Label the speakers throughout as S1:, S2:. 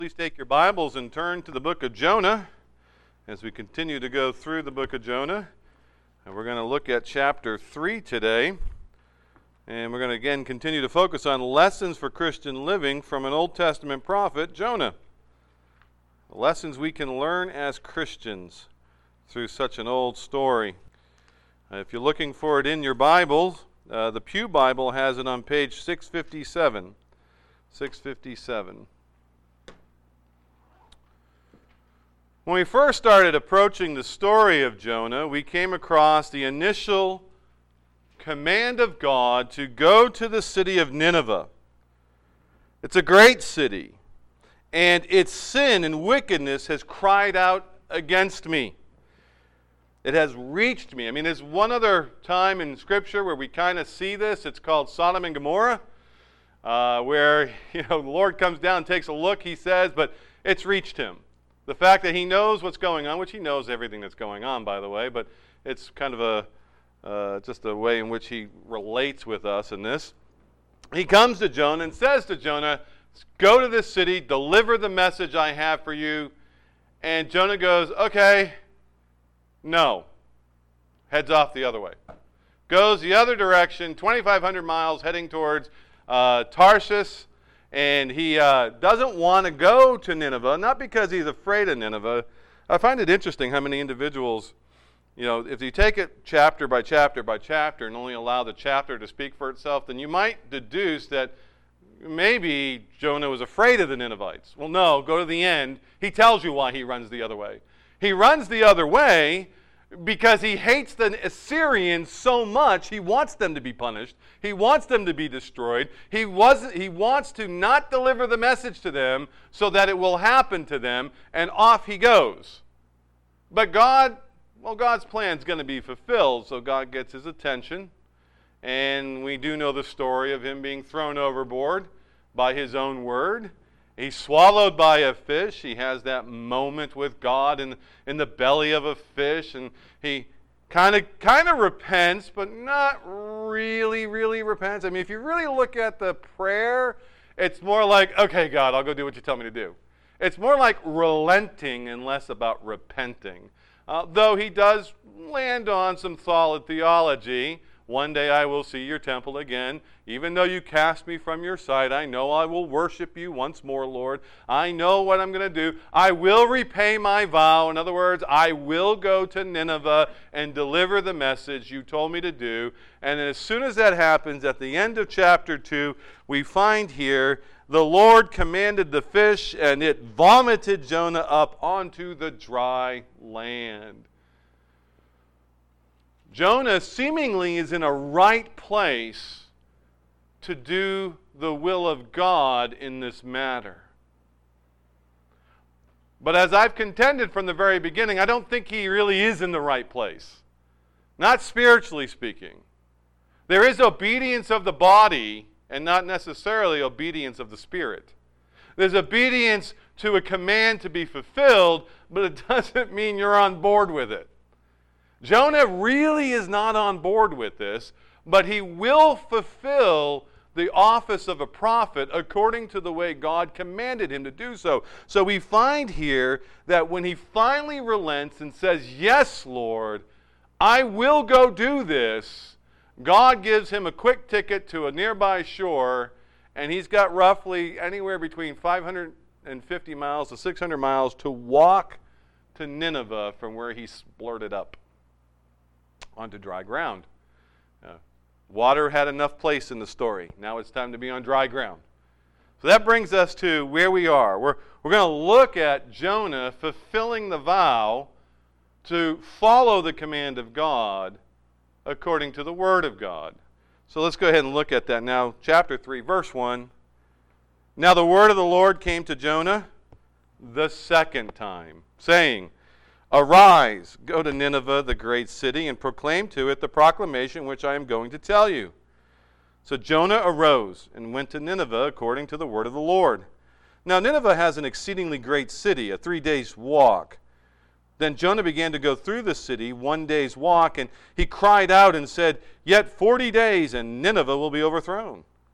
S1: Please take your Bibles and turn to the book of Jonah as we continue to go through the book of Jonah. And we're going to look at chapter 3 today. And we're going to again continue to focus on lessons for Christian living from an Old Testament prophet, Jonah. Lessons we can learn as Christians through such an old story. If you're looking for it in your Bible, the Pew Bible has it on page 657. 657. When we first started approaching the story of Jonah, we came across the initial command of God to go to the city of Nineveh. It's a great city, and its sin and wickedness has cried out against me. It has reached me. There's one other time in Scripture where we kind of see this. It's called Sodom and Gomorrah, where the Lord comes down and takes a look, he says, but it's reached him. The fact that he knows what's going on, which he knows everything that's going on, by the way, but it's kind of just a way in which he relates with us in this. He comes to Jonah and says to Jonah, go to this city, deliver the message I have for you. And Jonah goes, okay, no. Heads off the other way. Goes the other direction, 2,500 miles, heading towards Tarshish. And he doesn't want to go to Nineveh, not because he's afraid of Nineveh. I find it interesting how many individuals, if you take it chapter by chapter by chapter and only allow the chapter to speak for itself, then you might deduce that maybe Jonah was afraid of the Ninevites. Well, no, go to the end. He tells you why he runs the other way. He runs the other way because he hates the Assyrians so much, he wants them to be punished. He wants them to be destroyed. He wants to not deliver the message to them so that it will happen to them, and off he goes. But God's plan is going to be fulfilled, so God gets his attention, and we do know the story of him being thrown overboard by his own word. He's swallowed by a fish. He has that moment with God in the belly of a fish, and he kind of repents, but not really repents. If you really look at the prayer, it's more like, okay, God, I'll go do what you tell me to do. It's more like relenting and less about repenting. Though he does land on some solid theology. One day I will see your temple again. Even though you cast me from your sight, I know I will worship you once more, Lord. I know what I'm going to do. I will repay my vow. In other words, I will go to Nineveh and deliver the message you told me to do. And as soon as that happens, at the end of chapter 2, we find here, the Lord commanded the fish, and it vomited Jonah up onto the dry land. Jonah seemingly is in a right place to do the will of God in this matter. But as I've contended from the very beginning, I don't think he really is in the right place. Not spiritually speaking. There is obedience of the body and not necessarily obedience of the spirit. There's obedience to a command to be fulfilled, but it doesn't mean you're on board with it. Jonah really is not on board with this, but he will fulfill the office of a prophet according to the way God commanded him to do so. So we find here that when he finally relents and says, yes, Lord, I will go do this, God gives him a quick ticket to a nearby shore, and he's got roughly anywhere between 550 miles to 600 miles to walk to Nineveh from where he splurted up onto dry ground. Water had enough place in the story. Now it's time to be on dry ground. So that brings us to where we are. We're going to look at Jonah fulfilling the vow to follow the command of God according to the Word of God. So let's go ahead and look at that now. Chapter 3, verse 1. Now the word of the Lord came to Jonah the second time, saying, arise, go to Nineveh, the great city, and proclaim to it the proclamation which I am going to tell you. So Jonah arose and went to Nineveh according to the word of the Lord. Now Nineveh has an exceedingly great city, a 3 days' walk. Then Jonah began to go through the city 1 day's walk, and he cried out and said, yet 40 days, and Nineveh will be overthrown.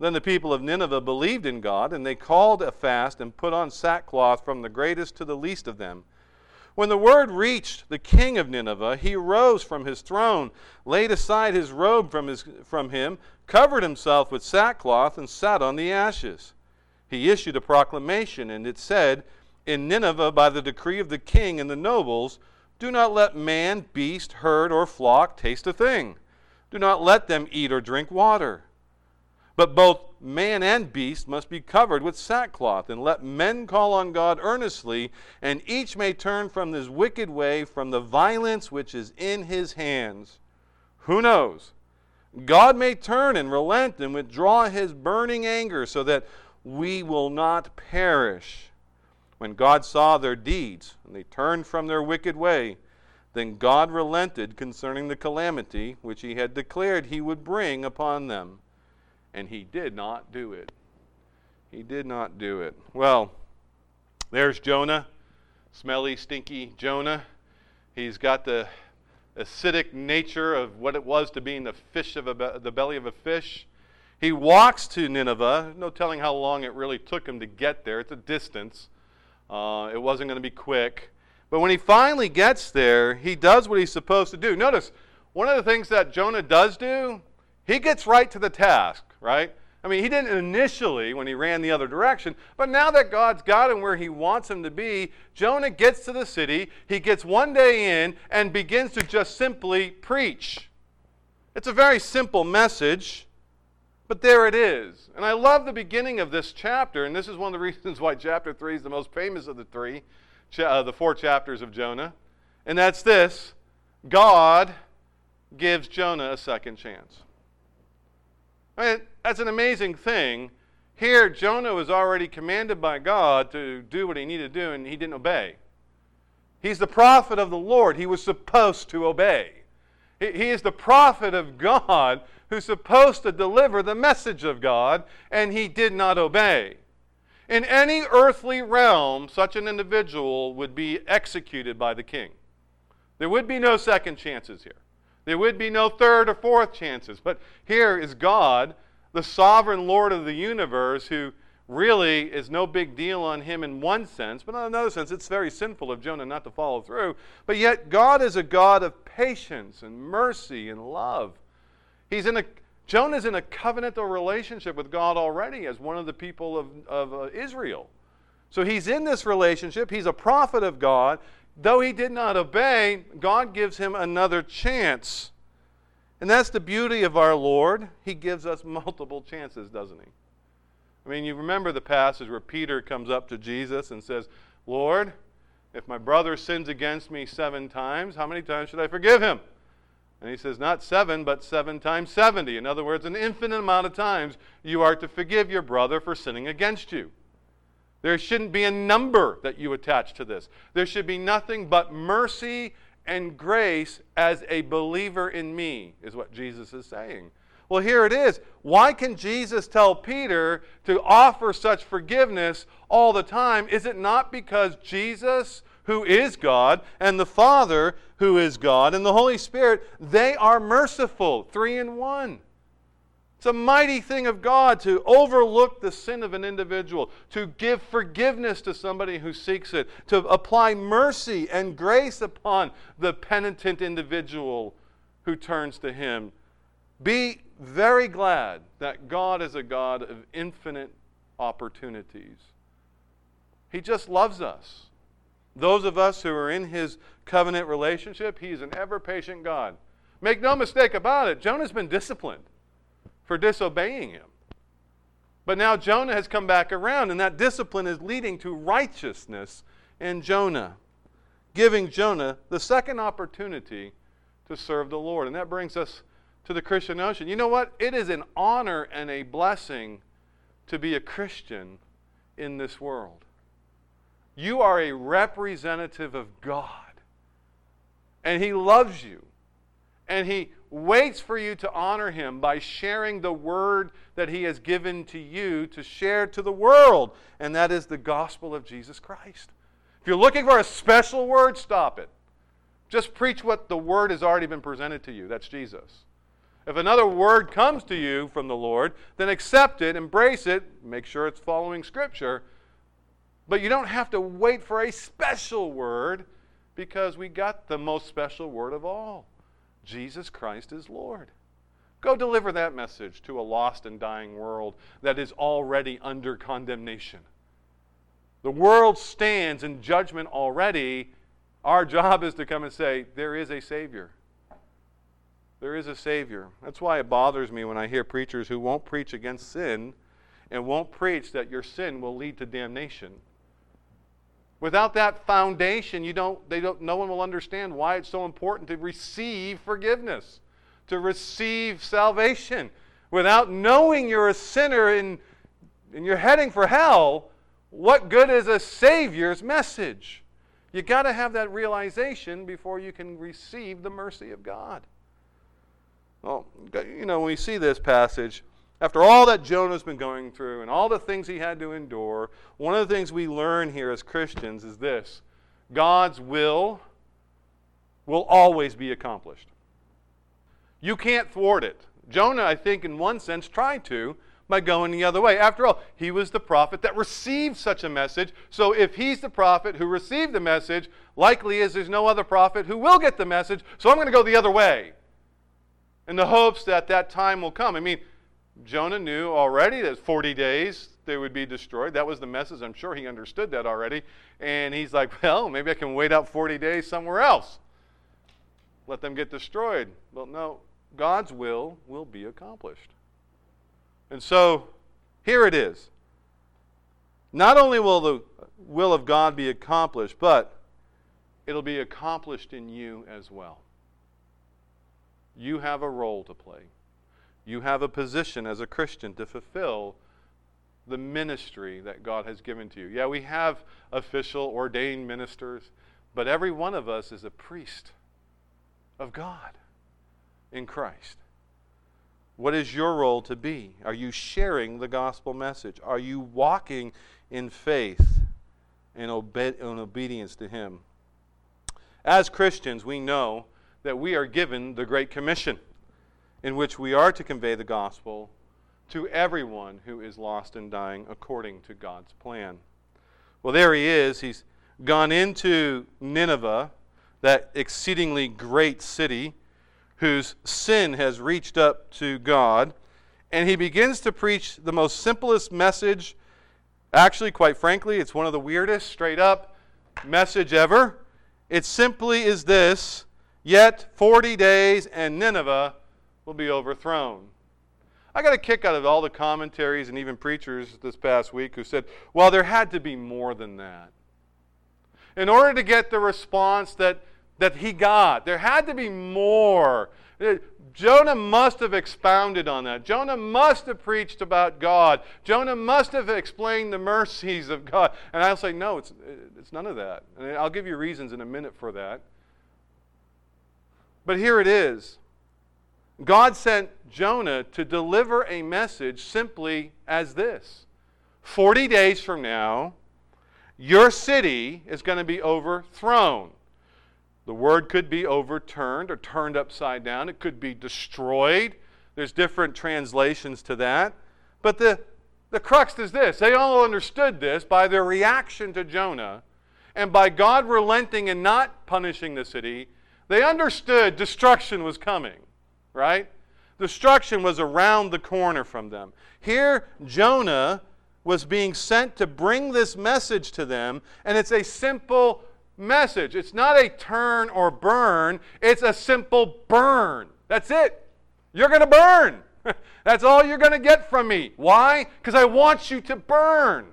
S1: Then the people of Nineveh believed in God, and they called a fast and put on sackcloth from the greatest to the least of them. When the word reached the king of Nineveh, he rose from his throne, laid aside his robe from him, covered himself with sackcloth, and sat on the ashes. He issued a proclamation, and it said, "In Nineveh, by the decree of the king and the nobles, do not let man, beast, herd, or flock taste a thing. Do not let them eat or drink water. But both man and beast must be covered with sackcloth, and let men call on God earnestly, and each may turn from this wicked way, from the violence which is in his hands." Who knows? God may turn and relent and withdraw his burning anger so that we will not perish. When God saw their deeds, and they turned from their wicked way, then God relented concerning the calamity which he had declared he would bring upon them. And he did not do it. He did not do it. Well, there's Jonah, smelly, stinky Jonah. He's got the acidic nature of what it was to be in the belly of a fish. He walks to Nineveh. No telling how long it really took him to get there. It's a distance. It wasn't going to be quick. But when he finally gets there, he does what he's supposed to do. Notice, one of the things that Jonah does do, he gets right to the task, right? I mean, he didn't initially when he ran the other direction, but now that God's got him where he wants him to be, Jonah gets to the city, he gets one day in, and begins to just simply preach. It's a very simple message, but there it is. And I love the beginning of this chapter, and this is one of the reasons why chapter 3 is the most famous of the 4 chapters of Jonah, and that's this: God gives Jonah a second chance. I mean, that's an amazing thing. Here, Jonah was already commanded by God to do what he needed to do, and he didn't obey. He's the prophet of the Lord. He was supposed to obey. He is the prophet of God who's supposed to deliver the message of God, and he did not obey. In any earthly realm, such an individual would be executed by the king. There would be no second chances here. There would be no third or fourth chances. But here is God, the sovereign Lord of the universe, who really is no big deal on him in one sense, but in another sense, it's very sinful of Jonah not to follow through. But yet, God is a God of patience and mercy and love. Jonah's in a covenantal relationship with God already as one of the people of Israel. So he's in this relationship. He's a prophet of God. Though he did not obey, God gives him another chance. And that's the beauty of our Lord. He gives us multiple chances, doesn't he? I mean, you remember the passage where Peter comes up to Jesus and says, "Lord, if my brother sins against me 7 times, how many times should I forgive him?" And he says, not 7, but 7 times 70. In other words, an infinite amount of times you are to forgive your brother for sinning against you. There shouldn't be a number that you attach to this. There should be nothing but mercy and grace as a believer in me, is what Jesus is saying. Well, here it is. Why can Jesus tell Peter to offer such forgiveness all the time? Is it not because Jesus, who is God, and the Father, who is God, and the Holy Spirit, they are merciful, 3 in 1. It's a mighty thing of God to overlook the sin of an individual, to give forgiveness to somebody who seeks it, to apply mercy and grace upon the penitent individual who turns to him. Be very glad that God is a God of infinite opportunities. He just loves us. Those of us who are in his covenant relationship, he's an ever-patient God. Make no mistake about it, Jonah's been disciplined for disobeying him. But now Jonah has come back around, and that discipline is leading to righteousness in Jonah, giving Jonah the second opportunity to serve the Lord. And that brings us to the Christian notion. You know what? It is an honor and a blessing to be a Christian in this world. You are a representative of God, and he loves you, and he waits for you to honor him by sharing the word that he has given to you to share to the world, and that is the gospel of Jesus Christ. If you're looking for a special word, stop it. Just preach what the word has already been presented to you. That's Jesus. If another word comes to you from the Lord, then accept it, embrace it, make sure it's following Scripture. But you don't have to wait for a special word, because we got the most special word of all. Jesus Christ is Lord. Go deliver that message to a lost and dying world that is already under condemnation. The world stands in judgment already. Our job is to come and say, there is a Savior. There is a Savior. That's why it bothers me when I hear preachers who won't preach against sin and won't preach that your sin will lead to damnation. Without that foundation, no one will understand why it's so important to receive forgiveness, to receive salvation. Without knowing you're a sinner and you're heading for hell, what good is a Savior's message? You got to have that realization before you can receive the mercy of God. Well, when we see this passage, after all that Jonah's been going through and all the things he had to endure, one of the things we learn here as Christians is this: God's will always be accomplished. You can't thwart it. Jonah, I think, in one sense, tried to by going the other way. After all, he was the prophet that received such a message. So if he's the prophet who received the message, likely is there's no other prophet who will get the message, so I'm going to go the other way in the hopes that that time will come. I mean, Jonah knew already that 40 days they would be destroyed. That was the message. I'm sure he understood that already. And he's like, well, maybe I can wait out 40 days somewhere else. Let them get destroyed. Well, no, God's will be accomplished. And so, here it is. Not only will the will of God be accomplished, but it'll be accomplished in you as well. You have a role to play. You have a position as a Christian to fulfill the ministry that God has given to you. Yeah, we have official, ordained ministers, but every one of us is a priest of God in Christ. What is your role to be? Are you sharing the gospel message? Are you walking in faith and obedience to Him? As Christians, we know that we are given the Great Commission, in which we are to convey the gospel to everyone who is lost and dying according to God's plan. Well, there he is. He's gone into Nineveh, that exceedingly great city whose sin has reached up to God, and he begins to preach the most simplest message. Actually, quite frankly, it's one of the weirdest, straight up message ever. It simply is this: yet 40 days and Nineveh will be overthrown. I got a kick out of all the commentaries and even preachers this past week who said, well, there had to be more than that. In order to get the response that he got, there had to be more. Jonah must have expounded on that. Jonah must have preached about God. Jonah must have explained the mercies of God. And I'll say, no, it's none of that. And I'll give you reasons in a minute for that. But here it is. God sent Jonah to deliver a message simply as this: 40 days from now, your city is going to be overthrown. The word could be overturned or turned upside down. It could be destroyed. There's different translations to that. But the crux is this: they all understood this by their reaction to Jonah, and by God relenting and not punishing the city. They understood destruction was coming. Right? Destruction was around the corner from them. Here, Jonah was being sent to bring this message to them, and it's a simple message. It's not a turn or burn. It's a simple burn. That's it. You're going to burn. That's all you're going to get from me. Why? Because I want you to burn.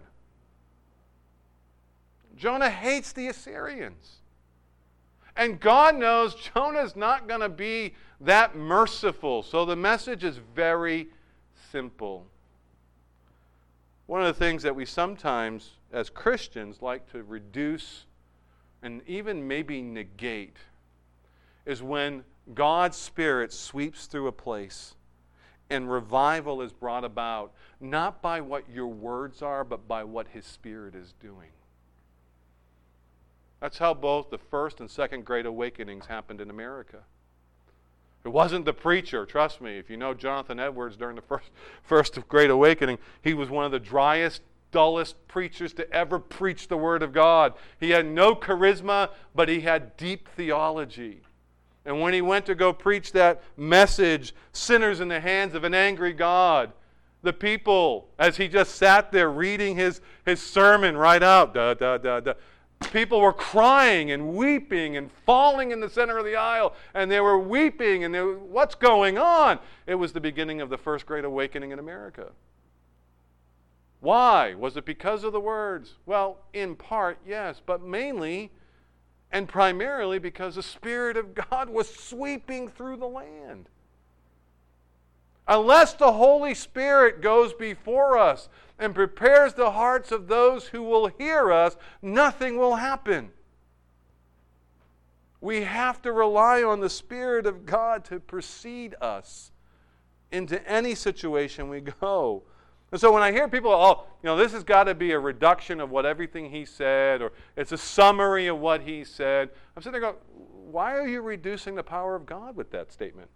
S1: Jonah hates the Assyrians. And God knows Jonah's not going to be that merciful. So the message is very simple. One of the things that we sometimes, as Christians, like to reduce and even maybe negate is when God's Spirit sweeps through a place and revival is brought about, not by what your words are, but by what His Spirit is doing. That's how both the first and second Great Awakenings happened in America. It wasn't the preacher. Trust me, if you know Jonathan Edwards during the first Great Awakening, he was one of the driest, dullest preachers to ever preach the Word of God. He had no charisma, but he had deep theology. And when he went to go preach that message, sinners in the hands of an angry God, the people, as he just sat there reading his sermon right out, people were crying and weeping and falling in the center of the aisle, and they were weeping, and what's going on? It was the beginning of the first Great Awakening in America. Why? Was it because of the words? Well, in part, yes, but mainly and primarily because the Spirit of God was sweeping through the land. Unless the Holy Spirit goes before us and prepares the hearts of those who will hear us, nothing will happen. We have to rely on the Spirit of God to precede us into any situation we go. And so when I hear people, this has got to be a reduction of what everything he said, or it's a summary of what he said, I'm sitting there going, why are you reducing the power of God with that statement?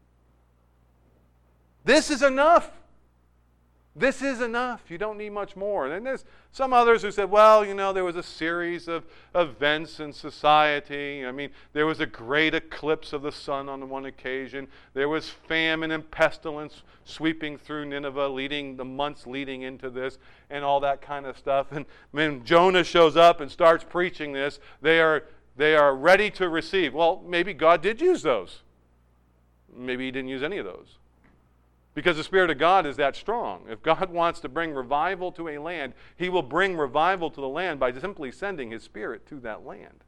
S1: This is enough. This is enough. You don't need much more. And then there's some others who said, there was a series of events in society. I mean, there was a great eclipse of the sun on one occasion. There was famine and pestilence sweeping through Nineveh, the months leading into this, and all that kind of stuff. And when Jonah shows up and starts preaching this, they are ready to receive. Well, maybe God did use those. Maybe he didn't use any of those. Because the Spirit of God is that strong. If God wants to bring revival to a land, he will bring revival to the land by simply sending his Spirit to that land.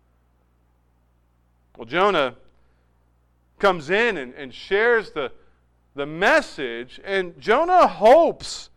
S1: Well, Jonah comes in and shares the message, and Jonah hopes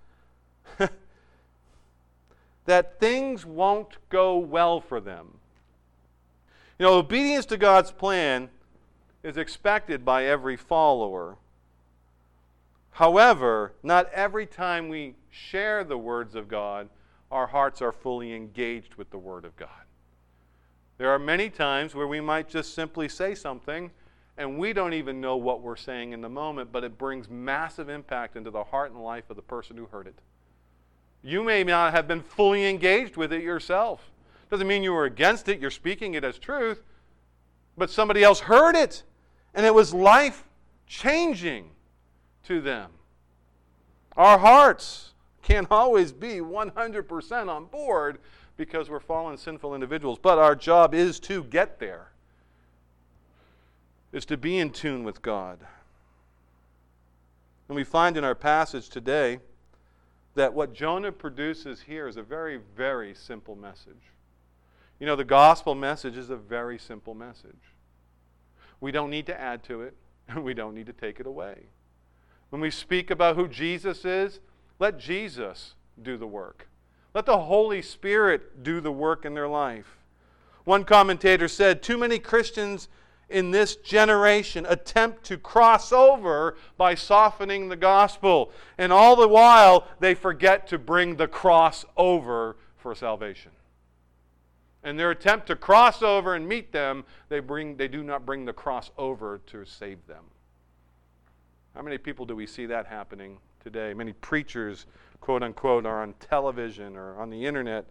S1: that things won't go well for them. Obedience to God's plan is expected by every follower. However, not every time we share the words of God, our hearts are fully engaged with the Word of God. There are many times where we might just simply say something, and we don't even know what we're saying in the moment, but it brings massive impact into the heart and life of the person who heard it. You may not have been fully engaged with it yourself. Doesn't mean you were against it, you're speaking it as truth, but somebody else heard it, and it was life-changing to them. Our hearts can't always be 100% on board because we're fallen, sinful individuals, but our job is to get there, is to be in tune with God. And we find in our passage today that what Jonah produces here is a very, very simple message. The gospel message is a very simple message. We don't need to add to it, and we don't need to take it away. When we speak about who Jesus is, let Jesus do the work. Let the Holy Spirit do the work in their life. One commentator said, too many Christians in this generation attempt to cross over by softening the gospel, and all the while they forget to bring the cross over for salvation. In their attempt to cross over and meet them, they do not bring the cross over to save them. How many people do we see that happening today? Many preachers, quote unquote, are on television or on the internet.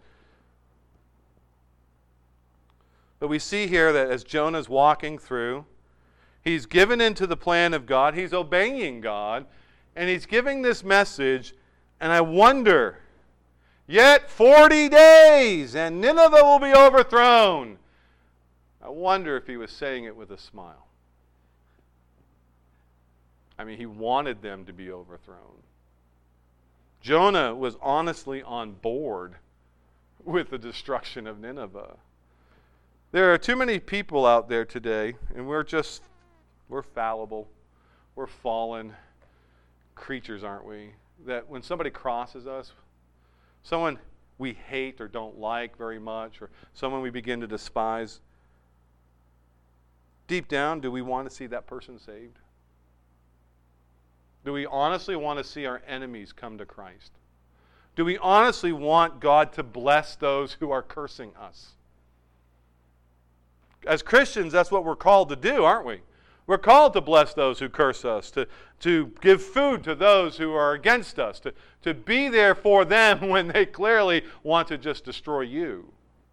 S1: But we see here that as Jonah's walking through, he's given into the plan of God, he's obeying God, and he's giving this message, and I wonder, yet 40 days and Nineveh will be overthrown. I wonder if he was saying it with a smile. He wanted them to be overthrown. Jonah was honestly on board with the destruction of Nineveh. There are too many people out there today, and we're fallible. We're fallen creatures, aren't we? That when somebody crosses us, someone we hate or don't like very much, or someone we begin to despise, deep down, do we want to see that person saved? Do we honestly want to see our enemies come to Christ? Do we honestly want God to bless those who are cursing us? As Christians, that's what we're called to do, aren't we? We're called to bless those who curse us, to give food to those who are against us, to be there for them when they clearly want to just destroy you.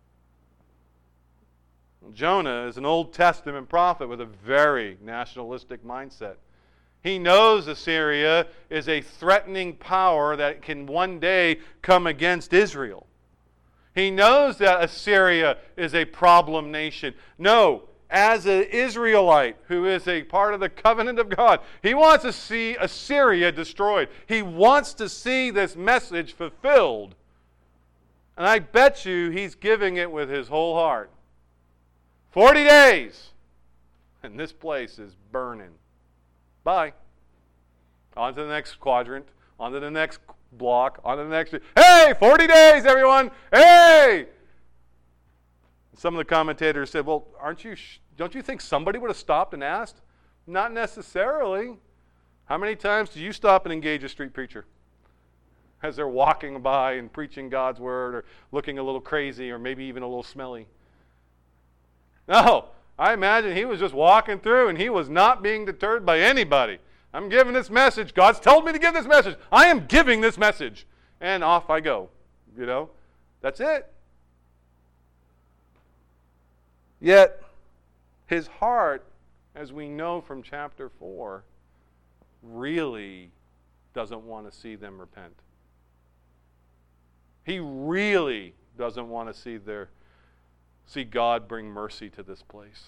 S1: Jonah is an Old Testament prophet with a very nationalistic mindset. He knows Assyria is a threatening power that can one day come against Israel. He knows that Assyria is a problem nation. No, as an Israelite who is a part of the covenant of God, he wants to see Assyria destroyed. He wants to see this message fulfilled. And I bet you he's giving it with his whole heart. 40 days, and this place is burning. Bye. On to the next quadrant, on to the next block, on to the next. Hey, 40 days, everyone! Hey! Some of the commentators said, well, don't you think somebody would have stopped and asked? Not necessarily. How many times do you stop and engage a street preacher as they're walking by and preaching God's word or looking a little crazy or maybe even a little smelly? No, I imagine he was just walking through and he was not being deterred by anybody. I'm giving this message. God's told me to give this message. I am giving this message. And off I go. You know, that's it. Yet, his heart, as we know from chapter 4, really doesn't want to see them repent. He really doesn't want to see God bring mercy to this place.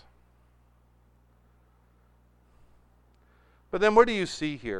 S1: But then what do you see here?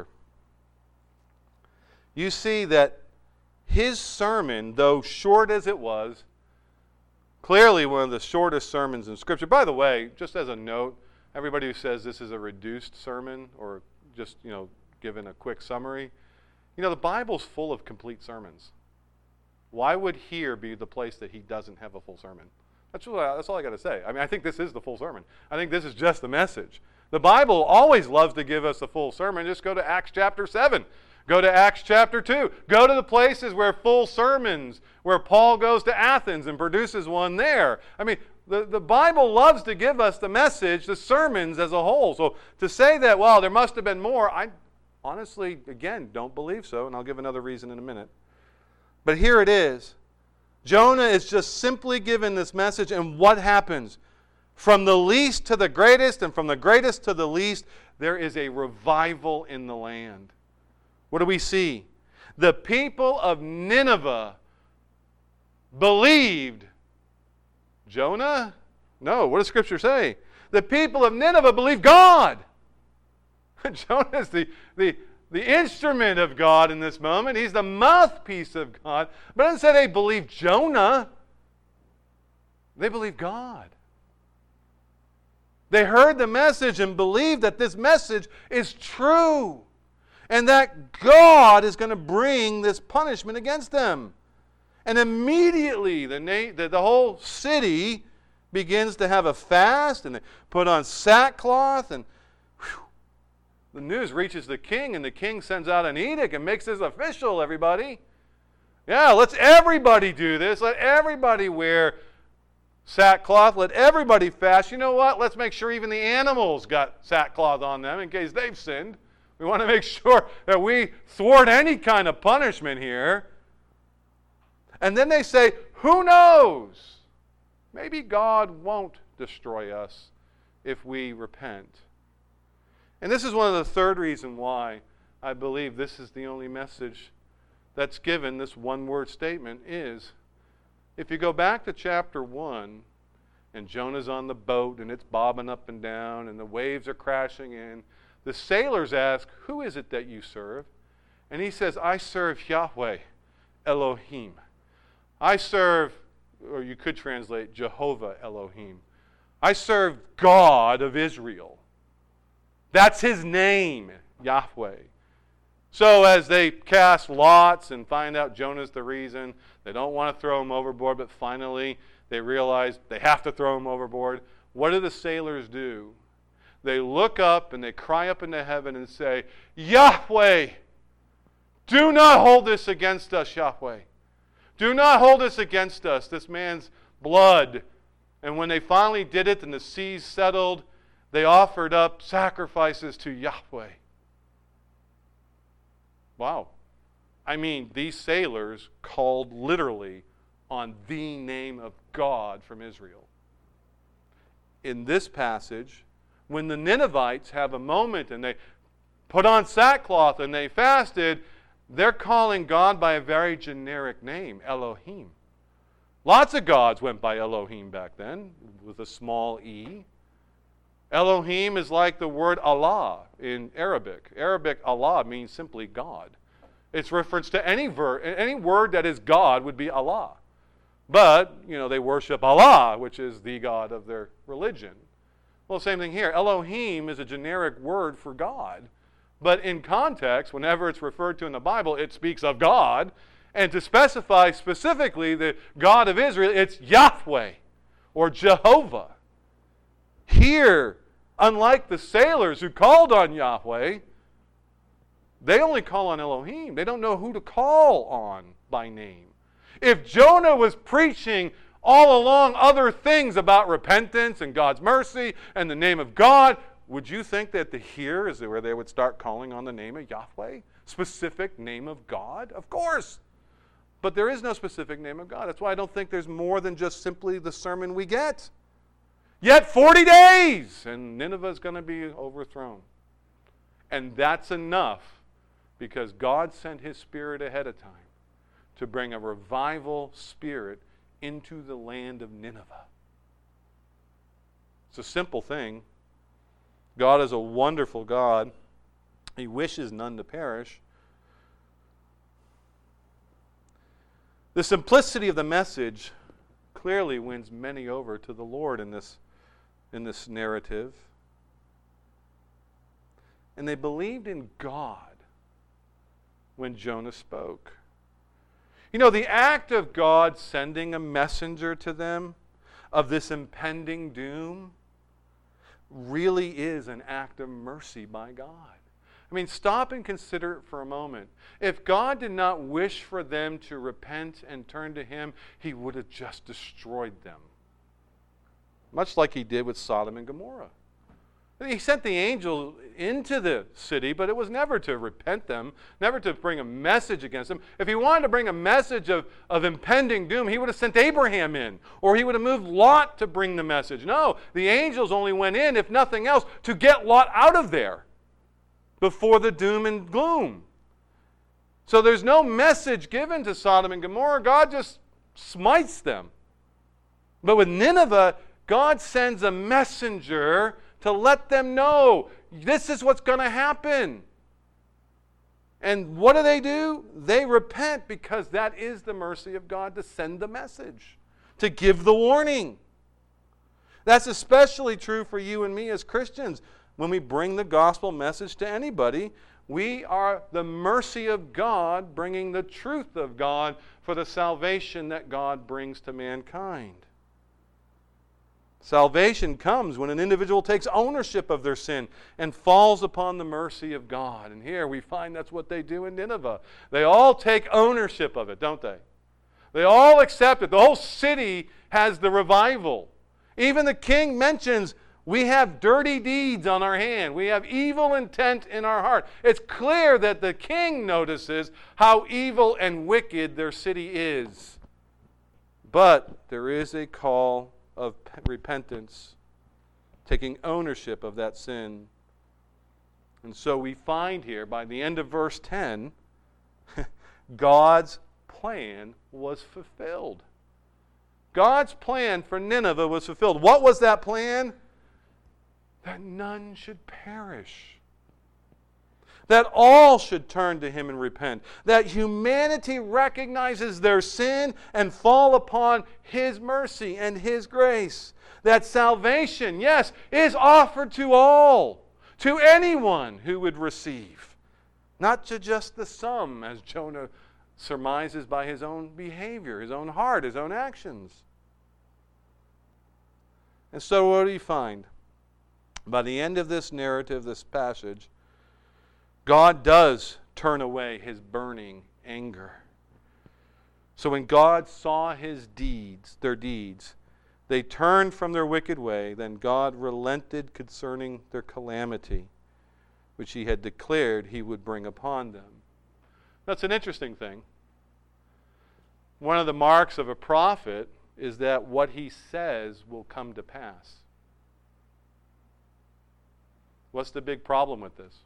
S1: You see that his sermon, though short as it was, clearly one of the shortest sermons in Scripture. By the way, just as a note, everybody who says this is a reduced sermon or just, given a quick summary, the Bible's full of complete sermons. Why would here be the place that he doesn't have a full sermon? That's all I got to say. I think this is the full sermon. I think this is just the message. The Bible always loves to give us a full sermon. Just go to Acts chapter 7. Go to Acts chapter 2. Go to the places where full sermons, where Paul goes to Athens and produces one there. The Bible loves to give us the message, the sermons as a whole. So to say that, well, there must have been more, I honestly, again, don't believe so, and I'll give another reason in a minute. But here it is. Jonah is just simply given this message, and what happens? From the least to the greatest, and from the greatest to the least, there is a revival in the land. What do we see? The people of Nineveh believed Jonah? No, what does Scripture say? The people of Nineveh believed God. Jonah is the instrument of God in this moment. He's the mouthpiece of God. But it doesn't say they believed Jonah. They believed God. They heard the message and believed that this message is true and that God is going to bring this punishment against them. And immediately the whole city begins to have a fast, and they put on sackcloth, and the news reaches the king, and the king sends out an edict and makes this official, everybody. Yeah, let's everybody do this. Let everybody wear sackcloth. Let everybody fast. You know what? Let's make sure even the animals got sackcloth on them in case they've sinned. We want to make sure that we thwart any kind of punishment here. And then they say, who knows? Maybe God won't destroy us if we repent. And this is one of the third reason why I believe this is the only message that's given, this one-word statement, is if you go back to chapter 1, and Jonah's on the boat, and it's bobbing up and down, and the waves are crashing in, the sailors ask, who is it that you serve? And he says, I serve Yahweh, Elohim. I serve, or you could translate, Jehovah Elohim. I serve God of Israel. That's his name, Yahweh. So as they cast lots and find out Jonah's the reason, they don't want to throw him overboard, but finally they realize they have to throw him overboard. What do the sailors do? They look up and they cry up into heaven and say, Yahweh, do not hold this against us, Yahweh. Do not hold this against us, this man's blood. And when they finally did it and the seas settled, They offered up sacrifices to Yahweh. Wow. I mean, these sailors called literally on the name of God from Israel. In this passage, when the Ninevites have a moment and they put on sackcloth and they fasted, they're calling God by a very generic name, Elohim. Lots of gods went by Elohim back then, with a small e. Elohim is like the word Allah in Arabic. Arabic Allah means simply God. It's reference to any word that is God would be Allah. But, they worship Allah, which is the God of their religion. Well, same thing here. Elohim is a generic word for God. But in context, whenever it's referred to in the Bible, it speaks of God. And to specify specifically the God of Israel, it's Yahweh or Jehovah. Here, unlike the sailors who called on Yahweh, they only call on Elohim. They don't know who to call on by name. If Jonah was preaching all along other things about repentance and God's mercy and the name of God, would you think that here is where they would start calling on the name of Yahweh? Specific name of God? Of course. But there is no specific name of God. That's why I don't think there's more than just simply the sermon we get. Yet 40 days, and Nineveh is going to be overthrown. And that's enough because God sent His Spirit ahead of time to bring a revival spirit into the land of Nineveh. It's a simple thing. God is a wonderful God. He wishes none to perish. The simplicity of the message clearly wins many over to the Lord in this narrative. And they believed in God when Jonah spoke. The act of God sending a messenger to them of this impending doom really is an act of mercy by God. I mean, stop and consider it for a moment. If God did not wish for them to repent and turn to Him, He would have just destroyed them. Much like He did with Sodom and Gomorrah. He sent the angel into the city, but it was never to repent them, never to bring a message against them. If He wanted to bring a message of impending doom, He would have sent Abraham in, or He would have moved Lot to bring the message. No, the angels only went in, if nothing else, to get Lot out of there before the doom and gloom. So there's no message given to Sodom and Gomorrah. God just smites them. But with Nineveh, God sends a messenger to let them know this is what's going to happen. And what do? They repent because that is the mercy of God to send the message, to give the warning. That's especially true for you and me as Christians. When we bring the gospel message to anybody, we are the mercy of God bringing the truth of God for the salvation that God brings to mankind. Salvation comes when an individual takes ownership of their sin and falls upon the mercy of God. And here we find that's what they do in Nineveh. They all take ownership of it, don't they? They all accept it. The whole city has the revival. Even the king mentions, we have dirty deeds on our hand. We have evil intent in our heart. It's clear that the king notices how evil and wicked their city is. But there is a call of repentance, taking ownership of that sin. And so we find here, by the end of verse 10, God's plan was fulfilled. God's plan for Nineveh was fulfilled. What was that plan? That none should perish. That all should turn to Him and repent. That humanity recognizes their sin and fall upon His mercy and His grace. That salvation, yes, is offered to all, to anyone who would receive. Not to just the some, as Jonah surmises by his own behavior, his own heart, his own actions. And so what do you find? By the end of this narrative, this passage, God does turn away His burning anger. So when God saw their deeds, they turned from their wicked way. Then God relented concerning their calamity, which he had declared he would bring upon them. That's an interesting thing. One of the marks of a prophet is that what he says will come to pass. What's the big problem with this?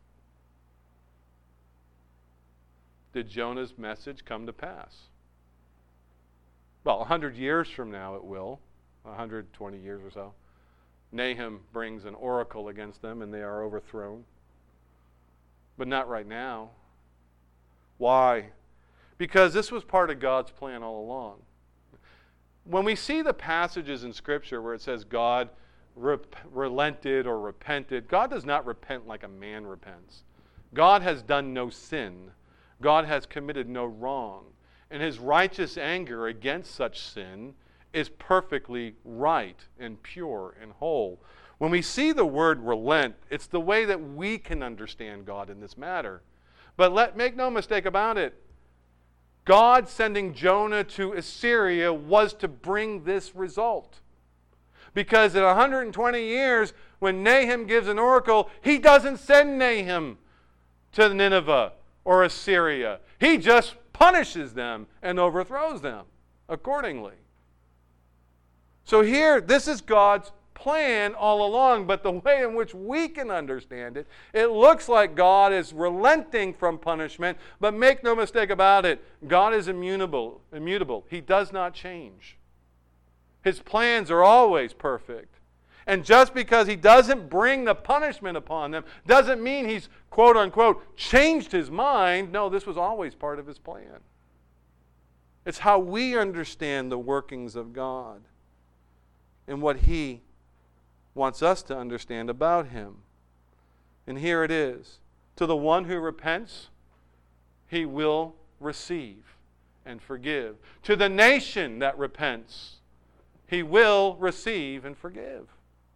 S1: Did Jonah's message come to pass? Well, 100 years from now it will. 120 years or so. Nahum brings an oracle against them and they are overthrown. But not right now. Why? Because this was part of God's plan all along. When we see the passages in Scripture where it says God relented or repented, God does not repent like a man repents. God has done no sin. God has committed no wrong. And his righteous anger against such sin is perfectly right and pure and whole. When we see the word relent, it's the way that we can understand God in this matter. But make no mistake about it, God sending Jonah to Assyria was to bring this result. Because in 120 years, when Nahum gives an oracle, he doesn't send Nahum to Nineveh or Assyria. He just punishes them and overthrows them accordingly. So here, this is God's plan all along, but the way in which we can understand it, it looks like God is relenting from punishment, but make no mistake about it, God is immutable. He does not change. His plans are always perfect. And just because he doesn't bring the punishment upon them doesn't mean he's, quote unquote, changed his mind. No, this was always part of his plan. It's how we understand the workings of God and what he wants us to understand about him. And here it is. To the one who repents, he will receive and forgive. To the nation that repents, he will receive and forgive.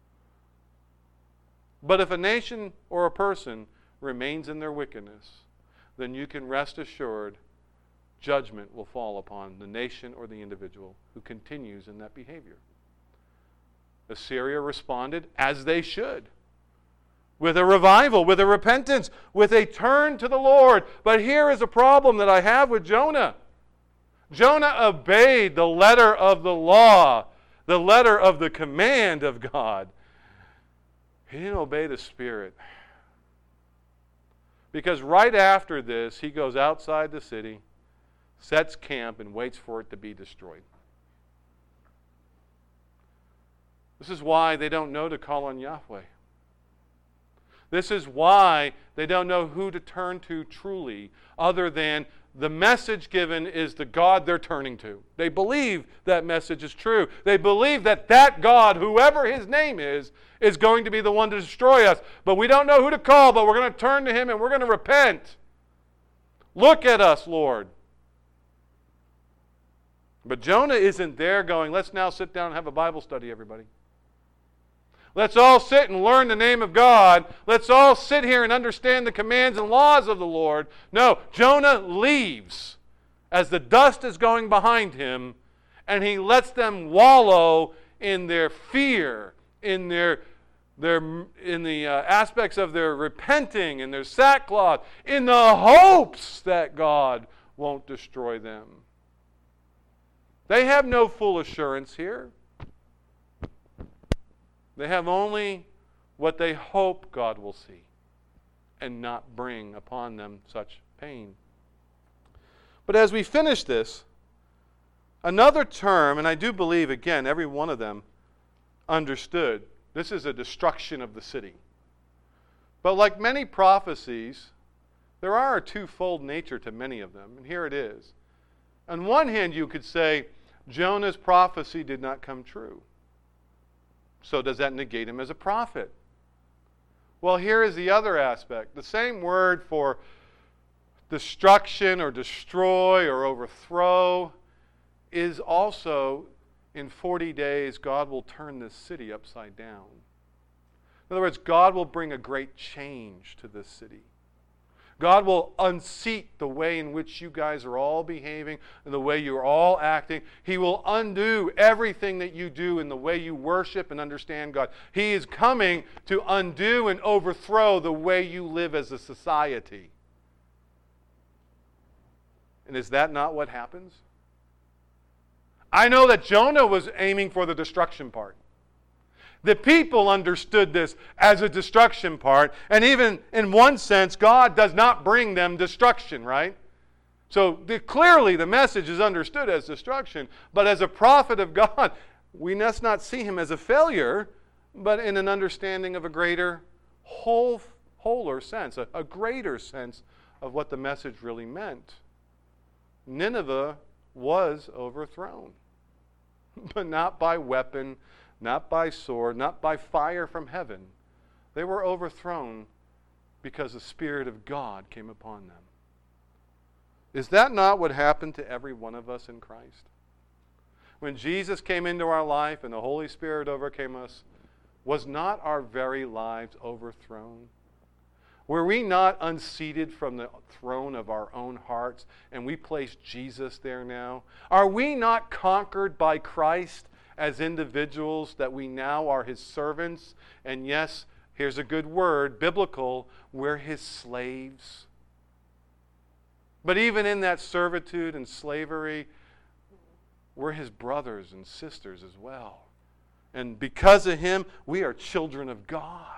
S1: But if a nation or a person remains in their wickedness, then you can rest assured judgment will fall upon the nation or the individual who continues in that behavior. Assyria responded as they should, with a revival, with a repentance, with a turn to the Lord. But here is a problem that I have with Jonah. Jonah obeyed the letter of the law, the letter of the command of God. He didn't obey the Spirit. Because right after this, he goes outside the city, sets camp, and waits for it to be destroyed. This is why they don't know to call on Yahweh. This is why they don't know who to turn to truly, other than the message given is the God they're turning to. They believe that message is true. They believe that that God, whoever his name is going to be the one to destroy us. But we don't know who to call, but we're going to turn to him and we're going to repent. Look at us, Lord. But Jonah isn't there going, let's now sit down and have a Bible study, everybody. Let's all sit and learn the name of God. Let's all sit here and understand the commands and laws of the Lord. No, Jonah leaves as the dust is going behind him, and he lets them wallow in their fear, in the aspects of their repenting and their sackcloth, in the hopes that God won't destroy them. They have no full assurance here. They have only what they hope God will see and not bring upon them such pain. But as we finish this, another term, and I do believe, again, every one of them understood, this is a destruction of the city. But like many prophecies, there are a twofold nature to many of them, and here it is. On one hand, you could say, Jonah's prophecy did not come true. So does that negate him as a prophet? Well, here is the other aspect. The same word for destruction or destroy or overthrow is also, in 40 days, God will turn this city upside down. In other words, God will bring a great change to this city. God will unseat the way in which you guys are all behaving and the way you're all acting. He will undo everything that you do in the way you worship and understand God. He is coming to undo and overthrow the way you live as a society. And is that not what happens? I know that Jonah was aiming for the destruction part. The people understood this as a destruction part, and even in one sense, God does not bring them destruction, right? So clearly the message is understood as destruction, but as a prophet of God, we must not see him as a failure, but in an understanding of a greater, wholer sense, a greater sense of what the message really meant. Nineveh was overthrown, but not by weapon, not by sword, not by fire from heaven. They were overthrown because the Spirit of God came upon them. Is that not what happened to every one of us in Christ? When Jesus came into our life and the Holy Spirit overcame us, was not our very lives overthrown? Were we not unseated from the throne of our own hearts and we placed Jesus there now? Are we not conquered by Christ as individuals, that we now are his servants? And yes, here's a good word, biblical, we're his slaves. But even in that servitude and slavery, we're his brothers and sisters as well. And because of him, we are children of God.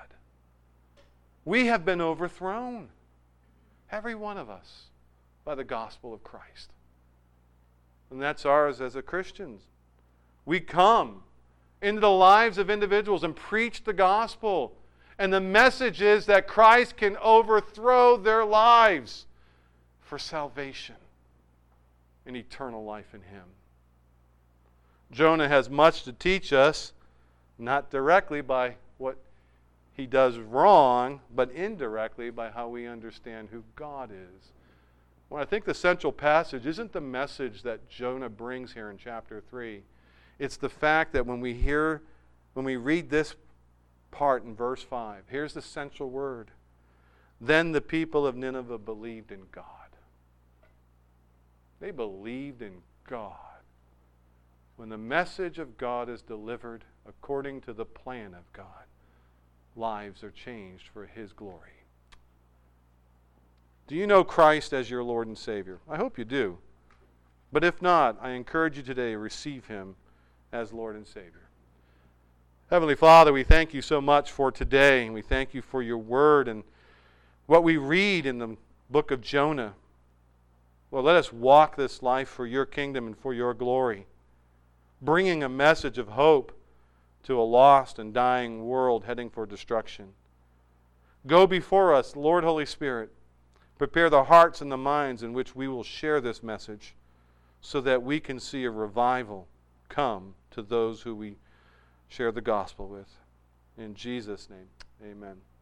S1: We have been overthrown, every one of us, by the gospel of Christ. And that's ours as a Christians. We come into the lives of individuals and preach the gospel. And the message is that Christ can overthrow their lives for salvation and eternal life in him. Jonah has much to teach us, not directly by what he does wrong, but indirectly by how we understand who God is. Well, I think the central passage isn't the message that Jonah brings here in chapter 3. It's the fact that when we read this part in verse 5, here's the central word. Then the people of Nineveh believed in God. They believed in God. When the message of God is delivered according to the plan of God, lives are changed for his glory. Do you know Christ as your Lord and Savior? I hope you do. But if not, I encourage you today to receive him as Lord and Savior. Heavenly Father, we thank you so much for today, and we thank you for your word and what we read in the book of Jonah. Lord, let us walk this life for your kingdom and for your glory, bringing a message of hope to a lost and dying world heading for destruction. Go before us, Lord Holy Spirit. Prepare the hearts and the minds in which we will share this message so that we can see a revival come to those who we share the gospel with. In Jesus' name, amen.